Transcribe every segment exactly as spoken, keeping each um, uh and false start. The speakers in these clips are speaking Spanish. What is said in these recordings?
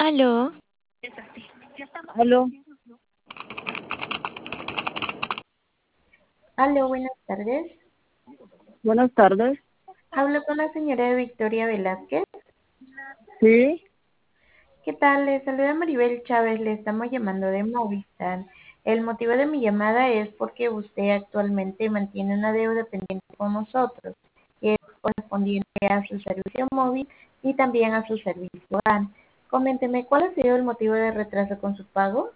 Aló, Aló, Aló, buenas tardes. buenas tardes. Hablo con la señora Victoria Velázquez. Sí, ¿Qué tal? Le saluda Maribel Chávez. Le estamos llamando de Movistar. El motivo de mi llamada es porque usted actualmente mantiene una deuda pendiente con nosotros, que es correspondiente a su servicio móvil y también a su servicio hogar. Coménteme, ¿cuál ha sido el motivo de retraso con su pago?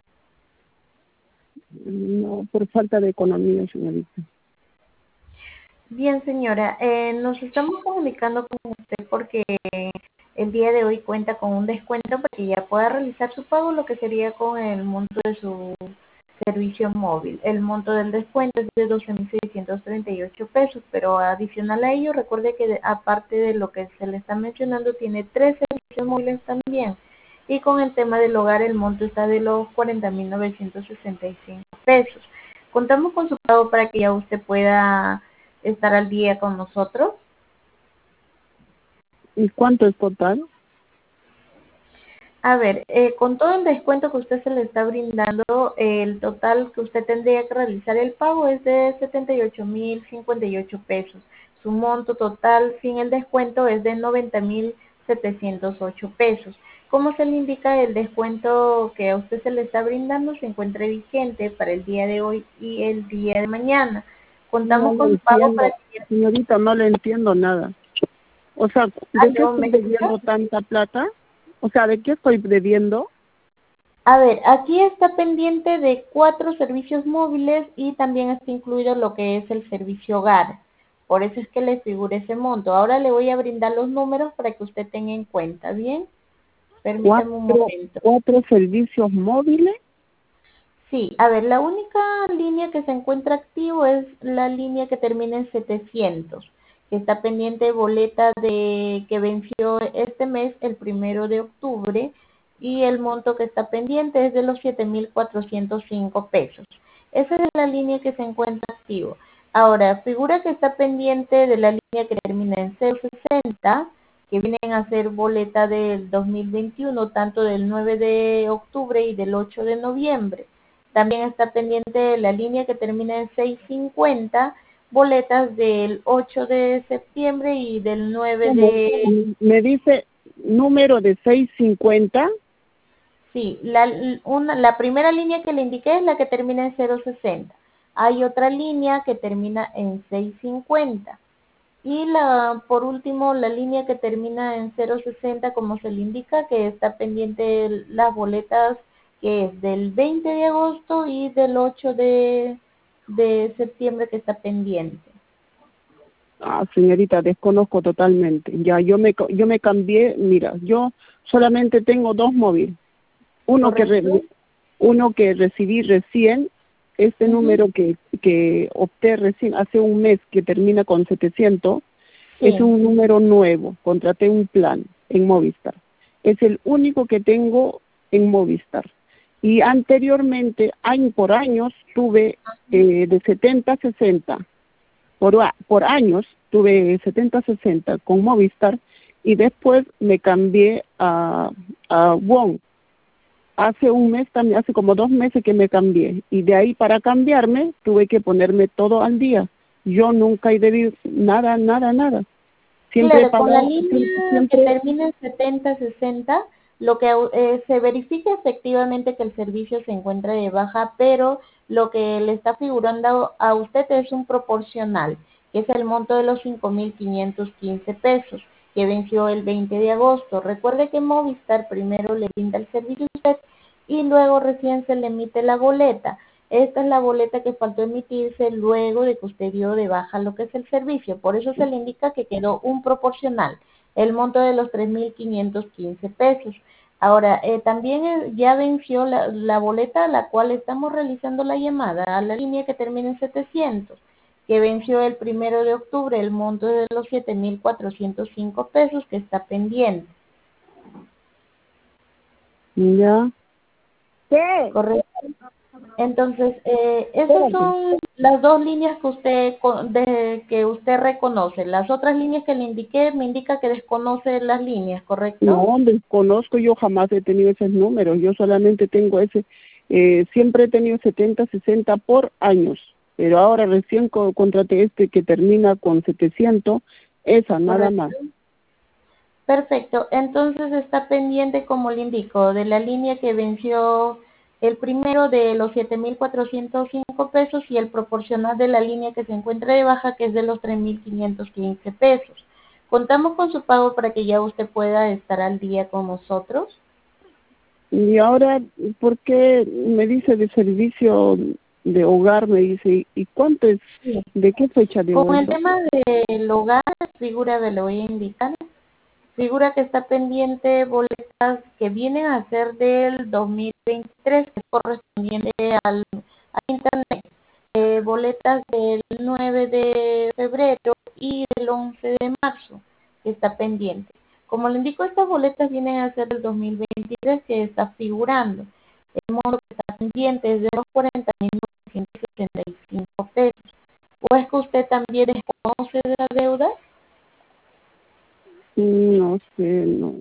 no, por falta de economía, señorita. Bien, señora, eh, nos estamos comunicando con usted porque el día de hoy cuenta con un descuento para que ya pueda realizar su pago, lo que sería con el monto de su servicio móvil. El monto del descuento es de doce mil seiscientos treinta y ocho pesos, pero adicional a ello, recuerde que de- aparte de lo que se le está mencionando, tiene tres servicios móviles también. Y con el tema del hogar, el monto está de los cuarenta mil novecientos sesenta y cinco pesos. Contamos con su pago para que ya usted pueda estar al día con nosotros. ¿Y cuánto es total? A ver, eh, con todo el descuento que usted se le está brindando, eh, el total que usted tendría que realizar el pago es de setenta y ocho mil cincuenta y ocho pesos. Su monto total sin el descuento es de noventa mil setecientos ocho pesos. Como se le indica, el descuento que a usted se le está brindando se encuentra vigente para el día de hoy y el día de mañana. No Contamos lo con su pago para entiendo, que... señorita, no le entiendo nada. O sea, ¿de qué ¿Aló, me estoy escucha? debiendo tanta plata? O sea, ¿de qué estoy debiendo? A ver, aquí está pendiente de cuatro servicios móviles y también está incluido lo que es el servicio hogar. Por eso es que le figura ese monto. Ahora le voy a brindar los números para que usted tenga en cuenta, ¿bien? Permítame un Cuatro, momento. cuatro servicios móviles. Sí, a ver, la única línea que se encuentra activo es la línea que termina en setecientos, que está pendiente de boleta de que venció este mes, el primero de octubre, y el monto que está pendiente es de los siete mil cuatrocientos cinco pesos. Esa es la línea que se encuentra activo. Ahora, figura que está pendiente de la línea que termina en cero sesenta, que vienen a ser boleta del dos mil veintiuno, tanto del nueve de octubre y del ocho de noviembre. También está pendiente la línea que termina en seiscientos cincuenta, boletas del ocho de septiembre y del nueve ¿Cómo? de... Me dice número de seiscientos cincuenta. Sí, la, una, la primera línea que le indiqué es la que termina en cero sesenta. Hay otra línea que termina en seiscientos cincuenta. Y la, por último, la línea que termina en cero sesenta, como se le indica, que está pendiente las boletas, que es del veinte de agosto y del ocho de, de septiembre, que está pendiente. Ah, señorita, desconozco totalmente. Ya, yo me, yo me cambié, mira, yo solamente tengo dos móviles. Uno que re- ¿Correcto? uno que recibí recién, este Ujú. número que, que opté recién hace un mes que termina con setecientos, es Sí. un número nuevo, contraté un plan en Movistar. Es el único que tengo en Movistar. Y anteriormente, año por años, tuve eh, de setenta a sesenta. Por, a- por años tuve setenta sesenta con Movistar y después me cambié a, a WOM. Hace un mes también, hace como dos meses que me cambié y de ahí para cambiarme tuve que ponerme todo al día. Yo nunca he debido nada, nada, nada. Siempre he Claro, con la pagado, línea siempre, que siempre. termina en setenta sesenta, lo que eh, se verifica efectivamente que el servicio se encuentra de baja, pero lo que le está figurando a usted es un proporcional, que es el monto de los cinco mil quinientos quince pesos, que venció el veinte de agosto. Recuerde que Movistar primero le brinda el servicio a usted y luego recién se le emite la boleta. Esta es la boleta que faltó emitirse luego de que usted dio de baja lo que es el servicio. Por eso se le indica que quedó un proporcional, el monto de los tres mil quinientos quince pesos. Ahora, eh, también eh, ya venció la, la boleta a la cual estamos realizando la llamada, a la línea que termina en setecientos, que venció el primero de octubre, el monto de los siete mil cuatrocientos cinco pesos que está pendiente. Ya. ¿Qué? ¿Correcto? Entonces, eh, esas Espérate. son las dos líneas que usted co- de, que usted reconoce. Las otras líneas que le indiqué me indica que desconoce las líneas, ¿correcto? No, desconozco, yo jamás he tenido esos números, yo solamente tengo ese, eh, siempre he tenido setenta, sesenta por años, pero ahora recién co- contraté este que termina con setecientos, esa nada Correcto. más. Perfecto. Entonces está pendiente, como le indico, de la línea que venció el primero de los siete mil cuatrocientos cinco pesos y el proporcional de la línea que se encuentra de baja, que es de los tres mil quinientos quince pesos. Contamos con su pago para que ya usted pueda estar al día con nosotros. Y ahora, ¿por qué me dice de servicio de hogar? Me dice, ¿y cuánto es? Sí. ¿De qué fecha debo Con el eso? tema del hogar, figura, me lo voy a indicar, figura que está pendiente boletas que vienen a ser del dos mil veintitrés, que es correspondiente al, al internet. Eh, boletas del nueve de febrero y del once de marzo, que está pendiente. Como le indico, estas boletas vienen a ser del dos mil veintitrés, que está figurando. El monto que está pendiente es de los cuarenta mil novecientos sesenta y cinco pesos. ¿O es que usted también desconoce de la deuda? No sé, no.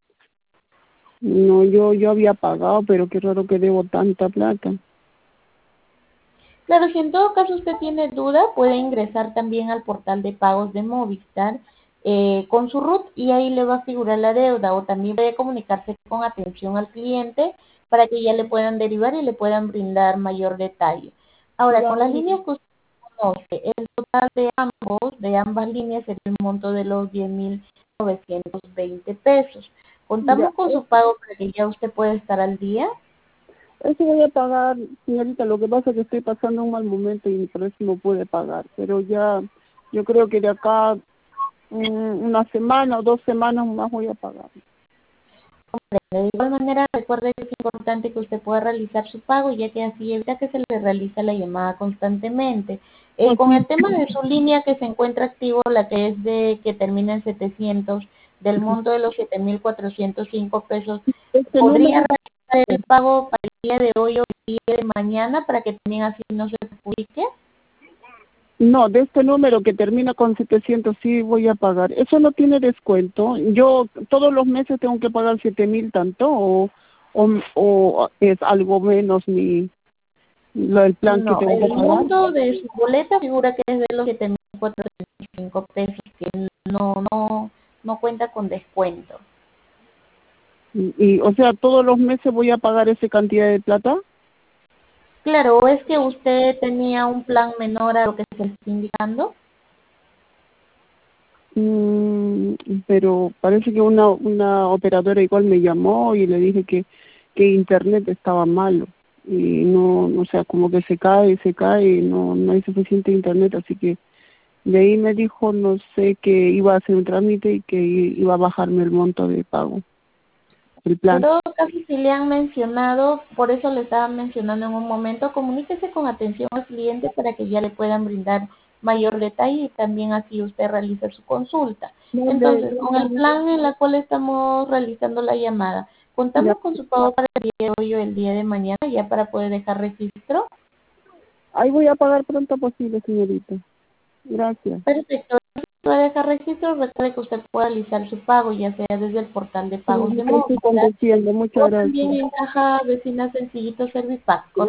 No, yo, yo había pagado, pero qué raro que debo tanta plata. Claro, si en todo caso usted tiene duda, puede ingresar también al portal de pagos de Movistar eh, con su R U T y ahí le va a figurar la deuda, o también puede comunicarse con atención al cliente para que ya le puedan derivar y le puedan brindar mayor detalle. Ahora, Ya, con las líneas que usted conoce, el total de ambos, de ambas líneas, sería el monto de los diez mil novecientos veinte pesos. ya, Contamos con es- su pago para que ya usted pueda estar al día. eso voy a pagar, señorita. Lo que pasa es que estoy pasando un mal momento y por eso no pude pagar. Pero ya, yo creo que de acá mm, una semana o dos semanas más voy a pagar. De igual manera, recuerde que es importante que usted pueda realizar su pago, ya que así evita que se le realice la llamada constantemente. Eh, Pues con sí, el tema de su línea que se encuentra activo, la que es de que termina en setecientos, del monto de los siete mil cuatrocientos cinco pesos, este ¿podría número, realizar el pago para el día de hoy o el día de mañana para que también así no se perjudique? no, de este número que termina con setecientos sí voy a pagar. Eso no tiene descuento. Yo todos los meses tengo que pagar siete mil tanto o, o, o es algo menos mi, lo, el plan que No, tengo que el pagar. monto de su boleta figura que es de los siete mil cuatrocientos cinco pesos, que no, no, no cuenta con descuento. Y, y, o sea, todos los meses voy a pagar esa cantidad de plata. Claro, ¿o es que usted tenía un plan menor a lo que se está indicando? Mm, pero parece que una una operadora igual me llamó y le dije que que internet estaba malo y no, no, o sea, como que se cae, se cae, no no hay suficiente internet, así que de ahí me dijo, no sé, que iba a hacer un trámite y que i- iba a bajarme el monto de pago, el En plan. todo caso, si le han mencionado, por eso le estaba mencionando en un momento, comuníquese con atención al cliente para que ya le puedan brindar mayor detalle y también así usted realice su consulta. ¿Dónde, Entonces, con el dónde? plan en la cual estamos realizando la llamada, Ya, contamos con su pago para el día de hoy o el día de mañana ya para poder dejar registro. ahí voy a pagar pronto posible, señorita. Gracias. Perfecto. Para dejar registro, recuerde que usted puede realizar su pago, ya sea desde el portal de Sí, pagos de estoy Movistar conduciendo, muchas o también gracias. en caja vecina Sencillito Servipack.